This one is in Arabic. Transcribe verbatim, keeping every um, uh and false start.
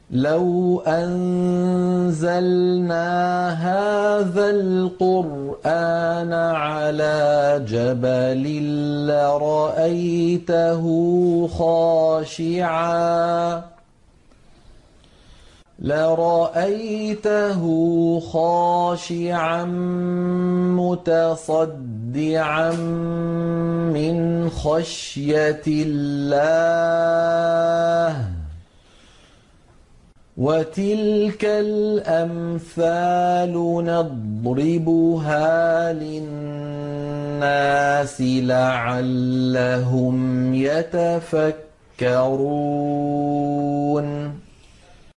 لو أنزلنا هذا القرآن على جبل لرأيته خاشعا لرأيته خاشعا متصدعا من خشية الله. وتلك الأمثال نضربها للناس لعلهم يتفكرون.